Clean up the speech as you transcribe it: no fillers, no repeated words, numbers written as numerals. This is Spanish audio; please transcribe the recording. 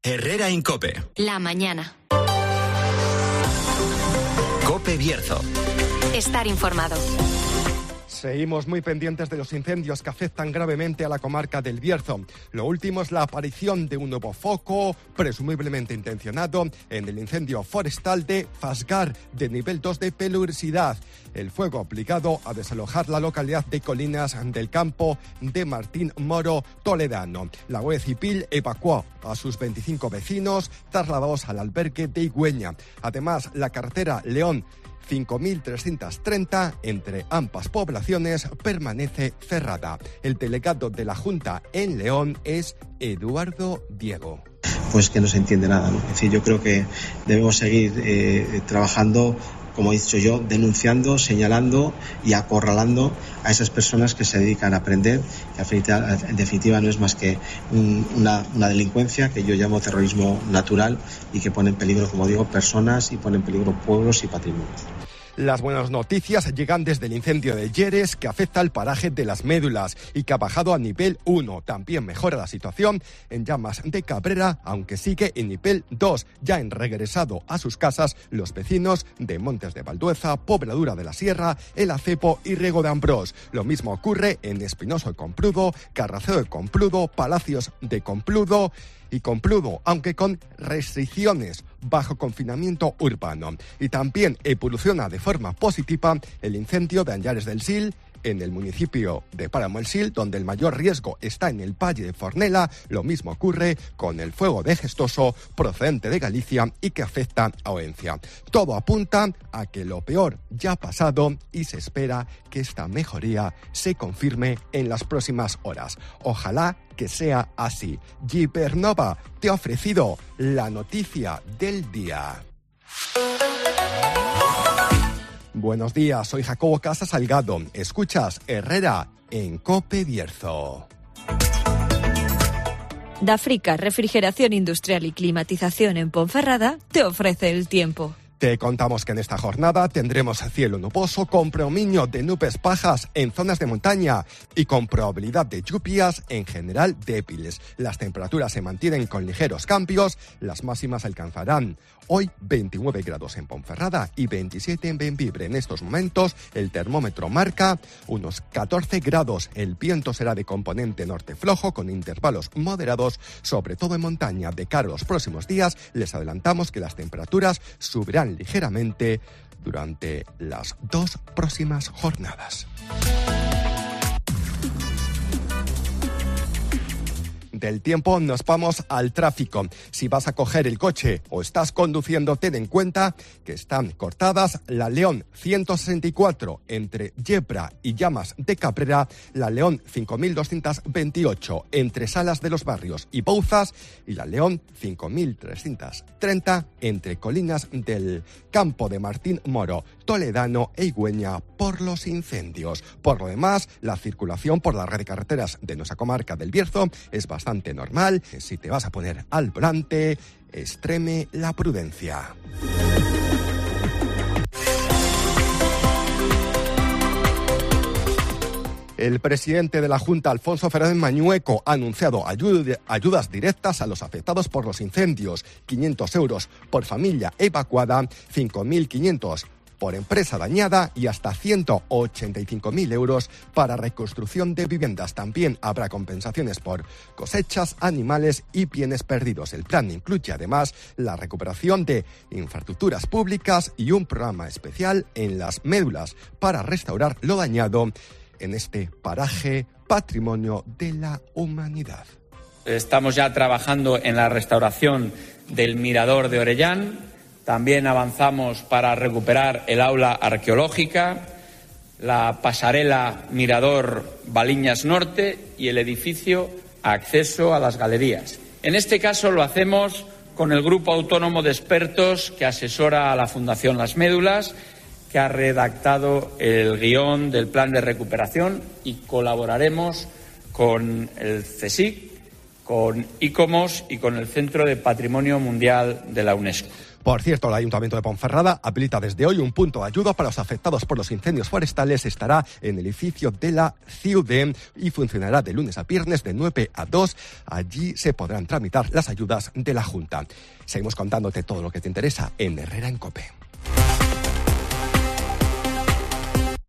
Herrera en COPE. La mañana. COPE Bierzo. Estar informado. Seguimos muy pendientes de los incendios que afectan gravemente a la comarca del Bierzo. Lo último es la aparición de un nuevo foco, presumiblemente intencionado, en el incendio forestal de Fasgar, de nivel 2 de peligrosidad. El fuego obligado a desalojar la localidad de Colinas del Campo de Martín Moro Toledano. La Guardia Civil evacuó a sus 25 vecinos, trasladados al albergue de Higüeña. Además, la carretera León 5.330 entre ambas poblaciones permanece cerrada. El delegado de la Junta en León es Eduardo Diego. Pues que no se entiende nada, ¿no? Es decir, yo creo que debemos seguir trabajando, como he dicho yo, denunciando, señalando y acorralando a esas personas que se dedican a aprender, que en definitiva no es más que una delincuencia que yo llamo terrorismo natural y que pone en peligro, como digo, personas y pone en peligro pueblos y patrimonios. Las buenas noticias llegan desde el incendio de Lleres, que afecta al paraje de Las Médulas y que ha bajado a nivel 1. También mejora la situación en Llamas de Cabrera, aunque sigue en nivel 2. Ya han regresado a sus casas los vecinos de Montes de Valdueza, Pobladura de la Sierra, El Acepo y Riego de Ambrós. Lo mismo ocurre en Espinoso de Compludo, Carraceo de Compludo, Palacios de Compludo y Compludo, aunque con restricciones bajo confinamiento urbano. Y también evoluciona de forma positiva el incendio de Añares del Sil, en el municipio de Páramo el Sil, donde el mayor riesgo está en el Valle de Fornela. Lo mismo ocurre con el fuego de Gestoso, procedente de Galicia y que afecta a Oencia. Todo apunta a que lo peor ya ha pasado y se espera que esta mejoría se confirme en las próximas horas. Ojalá que sea así. Gibernova te ha ofrecido la noticia del día. Buenos días, soy Jacobo Casa Salgado. Escuchas Herrera en COPE Bierzo. Dafrica, refrigeración industrial y climatización en Ponferrada, te ofrece el tiempo. Te contamos que en esta jornada tendremos cielo nuboso con predominio de nubes bajas en zonas de montaña y con probabilidad de lluvias en general débiles. Las temperaturas se mantienen con ligeros cambios. Las máximas alcanzarán hoy 29 grados en Ponferrada y 27 en Bembibre. En estos momentos el termómetro marca unos 14 grados. El viento será de componente norte flojo con intervalos moderados, sobre todo en montaña. De cara a los próximos días les adelantamos que las temperaturas subirán ligeramente durante las 2 próximas jornadas. Del tiempo nos vamos al tráfico. Si vas a coger el coche o estás conduciendo, ten en cuenta que están cortadas la León 164 entre Yebra y Llamas de Cabrera, la León 5228 entre Salas de los Barrios y Bouzas y la León 5330 entre Colinas del Campo de Martín Moro, Toledano e Higüeña por los incendios. Por lo demás, la circulación por la red de carreteras de nuestra comarca del Bierzo es bastante normal. Si te vas a poner al volante, extreme la prudencia. El presidente de la Junta, Alfonso Fernández Mañueco, ha anunciado ayudas directas a los afectados por los incendios. 500 euros por familia evacuada, 5.500 por empresa dañada y hasta 185.000 euros para reconstrucción de viviendas. También habrá compensaciones por cosechas, animales y bienes perdidos. El plan incluye además la recuperación de infraestructuras públicas y un programa especial en Las Médulas para restaurar lo dañado en este paraje patrimonio de la humanidad. Estamos ya trabajando en la restauración del Mirador de Orellán. También avanzamos para recuperar el aula arqueológica, la pasarela Mirador Baliñas Norte y el edificio acceso a las galerías. En este caso lo hacemos con el Grupo Autónomo de Expertos que asesora a la Fundación Las Médulas, que ha redactado el guión del plan de recuperación, y colaboraremos con el CSIC, con ICOMOS y con el Centro de Patrimonio Mundial de la UNESCO. Por cierto, el Ayuntamiento de Ponferrada habilita desde hoy un punto de ayuda para los afectados por los incendios forestales. Estará en el edificio de la Ciudad y funcionará de lunes a viernes de 9 a 2. Allí se podrán tramitar las ayudas de la Junta. Seguimos contándote todo lo que te interesa en Herrera en COPE.